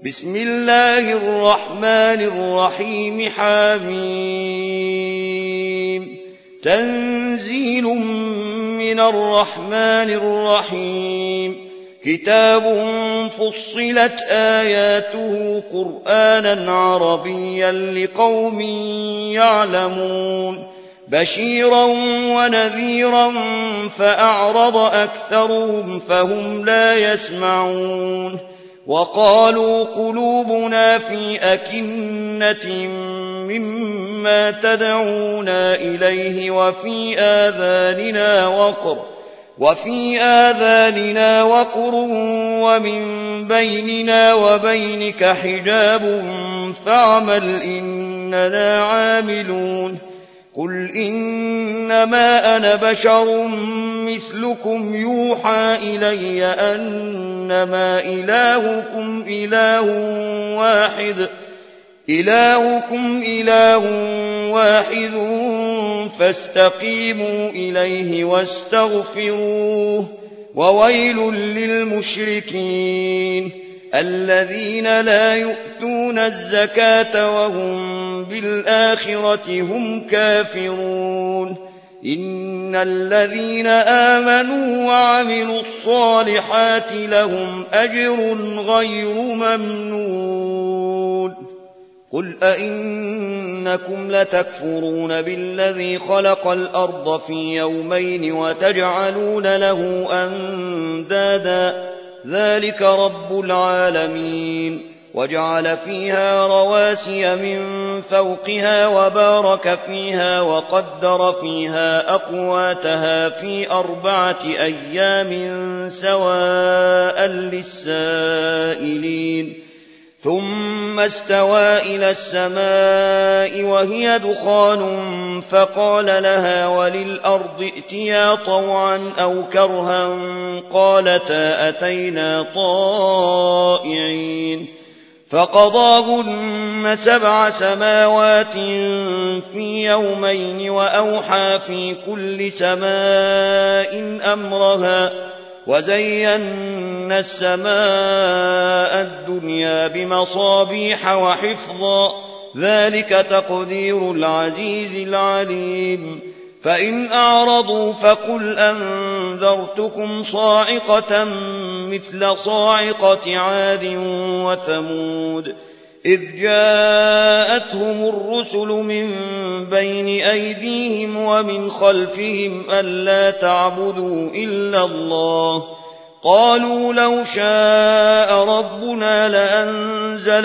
بسم الله الرحمن الرحيم حميم تنزيل من الرحمن الرحيم كتاب فصلت آياته قرآنا عربيا لقوم يعلمون بشيرا ونذيرا فأعرض أكثرهم فهم لا يسمعون وقالوا قلوبنا في أكنة مما تدعونا إليه وفي آذاننا وقر ومن بيننا وبينك حجاب فاعمل إننا عاملون قل إنما أنا بشر مثلكم يوحى إلي أنما إلهكم إله واحد فاستقيموا إليه واستغفروه وويل للمشركين الذين لا يؤتون الزكاة وهم بالآخرة هم كافرون إن الذين آمنوا وعملوا الصالحات لهم أجر غير ممنون قل أئنكم لتكفرون بالذي خلق الأرض في يومين وتجعلون له أندادا ذلك رب العالمين وجعل فيها رواسي من فوقها وبارك فيها وقدر فيها أقواتها في 4 أيام سواء للسائلين ثم استوى إلى السماء وهي دخان فقال لها وللأرض ائتيا طوعا أو كرها قالتا أتينا طائعين فقضاهن 7 سماوات في يومين وأوحى في كل سماء أمرها وزينا السماء الدنيا بمصابيح وحفظا ذلك تقدير العزيز العليم فإن أعرضوا فقل أنذرتكم صاعقة مثل صاعقة عاد وثمود إذ جاءتهم الرسل من بين أيديهم ومن خلفهم ألا تعبدوا إلا الله قالوا لو شاء ربنا لأنزل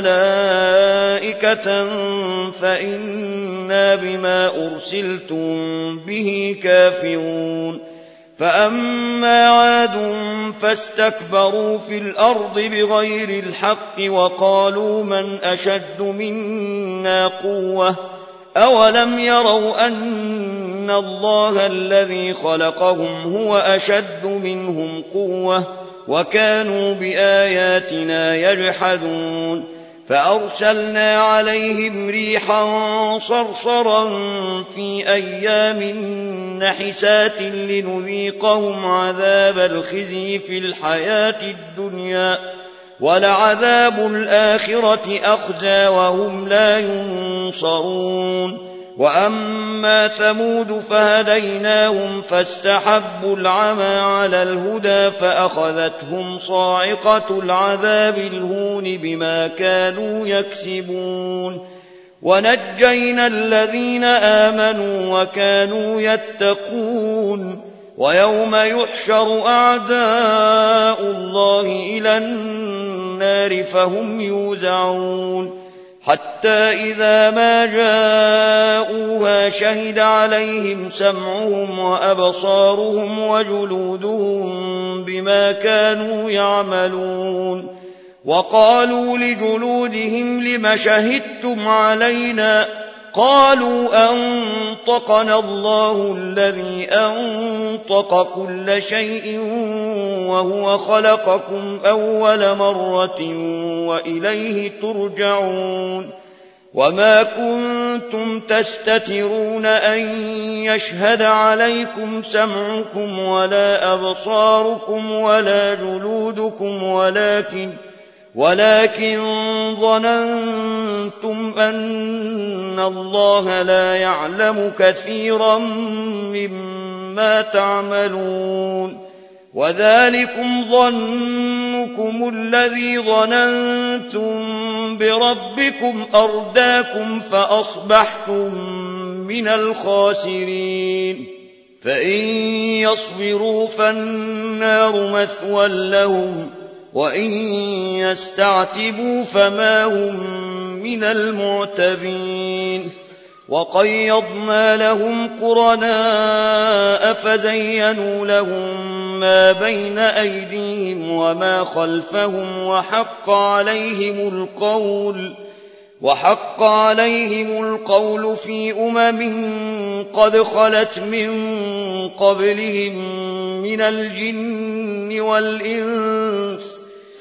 ملائكة فإنا بما أرسلتم به كافرون فأما عاد فاستكبروا في الأرض بغير الحق وقالوا من أشد منا قوة أولم يروا أن الله الذي خلقهم هو أشد منهم قوة وكانوا بآياتنا يجحدون فأرسلنا عليهم ريحا صرصرا في أيام نحسات لنذيقهم عذاب الخزي في الحياة الدنيا ولعذاب الآخرة أخزى وهم لا ينصرون وأما ثمود فهديناهم فاستحبوا العمى على الهدى فأخذتهم صاعقة العذاب الهون بما كانوا يكسبون ونجينا الذين آمنوا وكانوا يتقون ويوم يحشر أعداء الله إلى النار فهم يوزعون حتى إذا ما جاءوها شهد عليهم سمعهم وأبصارهم وجلودهم بما كانوا يعملون وقالوا لجلودهم لم شهدتم علينا قالوا أنطقنا الله الذي أنطق كل شيء وهو خلقكم أول مرة وإليه ترجعون وما كنتم تستترون أن يشهد عليكم سمعكم ولا أبصاركم ولا جلودكم ولكن ظننتم أن الله لا يعلم كثيرا مما تعملون وذلكم ظنكم الذي ظننتم بربكم أرداكم فأصبحتم من الخاسرين فإن يصبروا فالنار مثوى لهم وإن يستعتبوا فما هم من المعتبين وقيضنا لهم قرناء فزينوا لهم ما بين أيديهم وما خلفهم وحق عليهم القول في قد خلت من قبلهم من الجن والإنس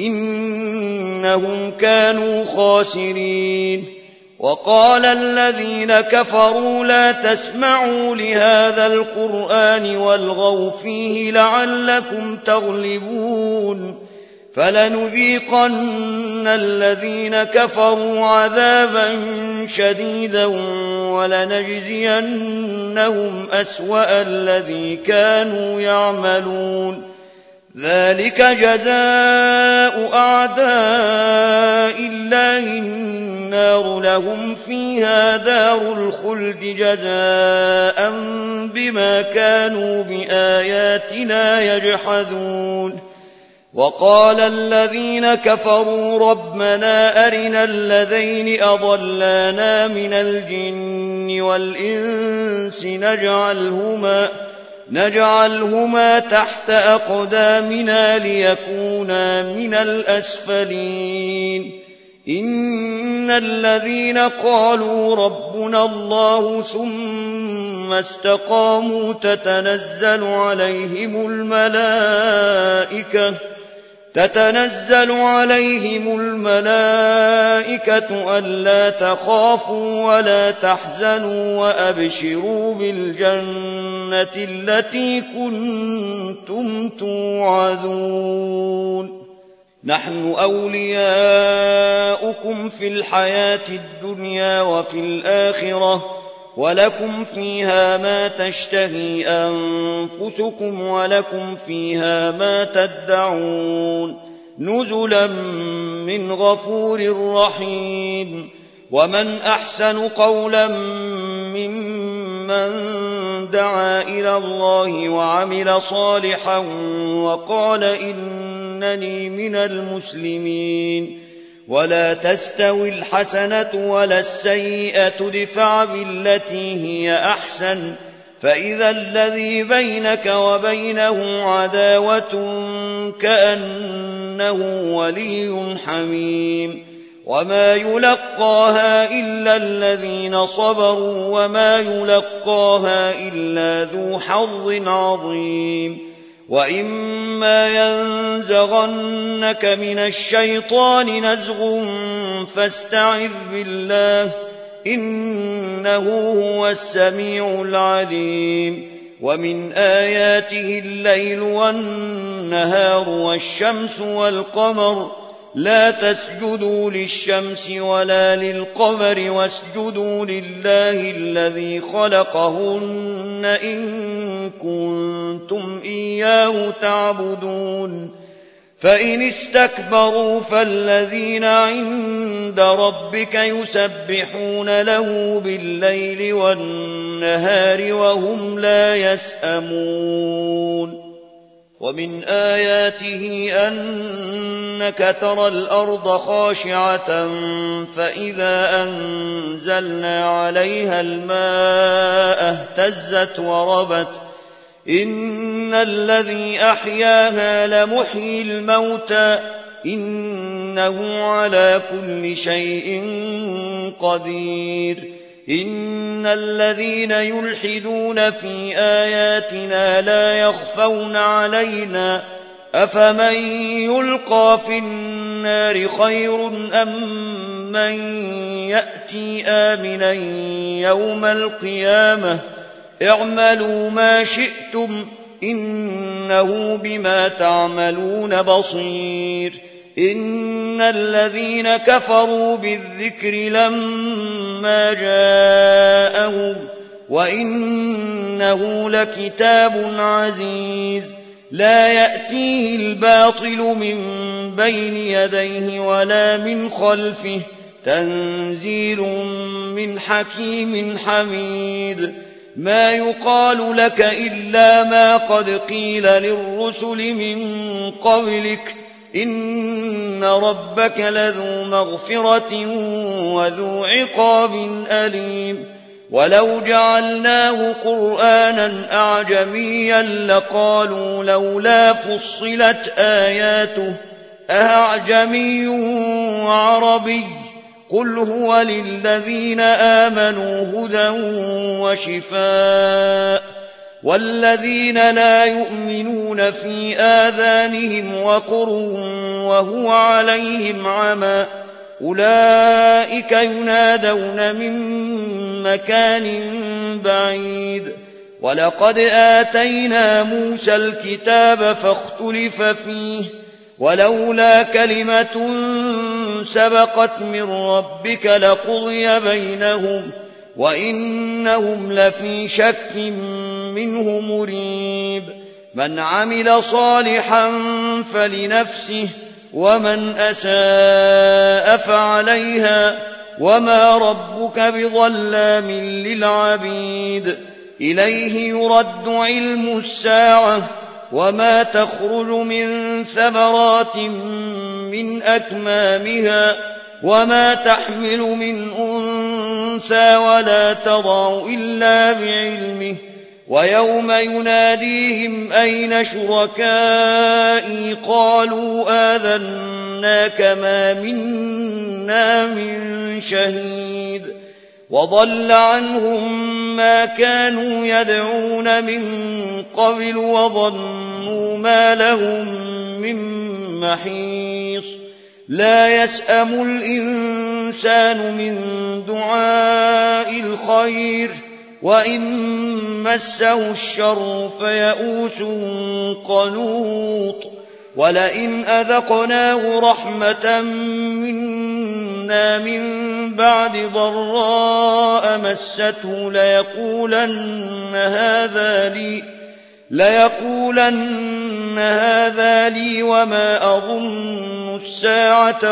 إنهم كانوا خاسرين وقال الذين كفروا لا تسمعوا لهذا القرآن والغوا فيه لعلكم تغلبون فلنذيقن الذين كفروا عذابا شديدا ولنجزينهم أسوأ الذي كانوا يعملون ذلك جزاء أعداء الله النار لهم فيها دار الخلد جزاء بما كانوا بآياتنا يجحدون وقال الذين كفروا ربنا أرنا الذين أضلانا من الجن والإنس نجعلهما تحت أقدامنا ليكونا من الأسفلين إن الذين قالوا ربنا الله ثم استقاموا تتنزل عليهم الملائكة ألا تخافوا ولا تحزنوا وأبشروا بالجنة التي كنتم توعدون نحن أولياؤكم في الحياة الدنيا وفي الآخرة ولكم فيها ما تشتهي أنفسكم ولكم فيها ما تدعون نزلا من غفور رحيم ومن أحسن قولا ممن دعا إلى الله وعمل صالحا وقال إنني من المسلمين ولا تستوي الحسنة ولا السيئة ادفع بالتي هي أحسن فإذا الذي بينك وبينه عداوة كأنه ولي حميم وما يلقاها إلا الذين صبروا وما يلقاها إلا ذو حظ عظيم وإما ينزغنك من الشيطان نزغ فاستعذ بالله إنه هو السميع العليم ومن آياته الليل والنهار والشمس والقمر لا تسجدوا للشمس ولا للقمر واسجدوا لله الذي خلقهن إن كنتم إياه تعبدون فإن استكبروا فالذين عند ربك يسبحون له بالليل والنهار وهم لا يسأمون ومن آياته أنك ترى الأرض خاشعة فإذا أنزلنا عليها الماء اهتزت وربت إن الذي أحياها لمحيي الموتى إنه على كل شيء قدير إن الذين يلحدون في آياتنا لا يخفون علينا أفمن يلقى في النار خير أم من يأتي آمنا يوم القيامة اعملوا ما شئتم إنه بما تعملون بصير إن الذين كفروا بالذكر لما جاءهم وإنه لكتاب عزيز لا يأتيه الباطل من بين يديه ولا من خلفه تنزيل من حكيم حميد ما يقال لك إلا ما قد قيل للرسل من قبلك إن ربك لذو مغفرة وذو عقاب أليم ولو جعلناه قرآنا أعجميا لقالوا لولا فصلت آياته أأعجمي وعربي قل هو للذين آمنوا هدى وشفاء والذين لا يؤمنون في آذانهم وقر وهو عليهم عمى أولئك ينادون من مكان بعيد ولقد آتينا موسى الكتاب فاختلف فيه ولولا كلمة سبقت من ربك لقضي بينهم وإنهم لفي شك منه مريب من عمل صالحا فلنفسه ومن أساء فعليها وما ربك بظلام للعبيد إليه يرد علم الساعة وما تخرج من ثمرات من أكمامها وما تحمل من أنثى ولا تضع إلا بعلمه ويوم يناديهم أين شركائي قالوا آذناك ما منا من شهيد وضل عنهم ما كانوا يدعون من قبل وظنوا ما لهم من محيص لا يسأم الإنسان من دعاء الخير وإن مسه الشر فيئوس قنوط ولئن أذقناه رحمة منا من بعد ضراء مسته ليقولن هذا لي وما أظن الساعة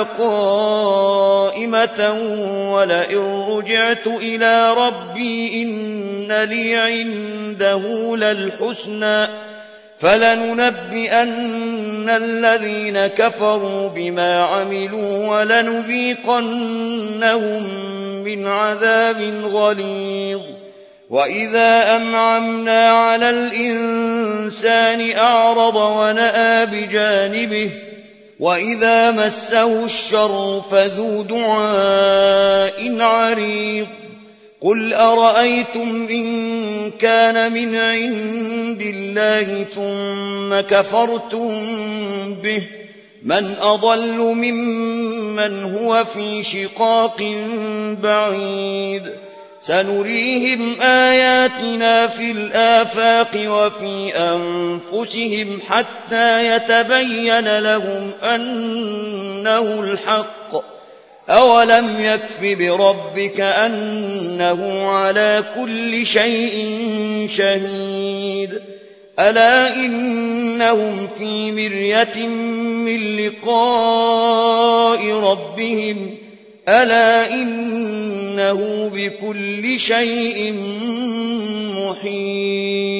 قائمة ولئن رجعت إلى ربي إن لي عنده للحسنى فلننبئن الذين كفروا بما عملوا ولنذيقنهم من عذاب غليظ وإذا أنعمنا على الإنسان أعرض ونأى بجانبه وإذا مسه الشر فذو دعاء عريض قل أرأيتم إن كان من عند الله ثم كفرتم به من أضل ممن هو في شقاق بعيد سنريهم آياتنا في الآفاق وفي أنفسهم حتى يتبين لهم أنه الحق أولم يكف بربك أنه على كل شيء شهيد ألا إنهم في مرية من لقاء ربهم ألا إنه بكل شيء محيط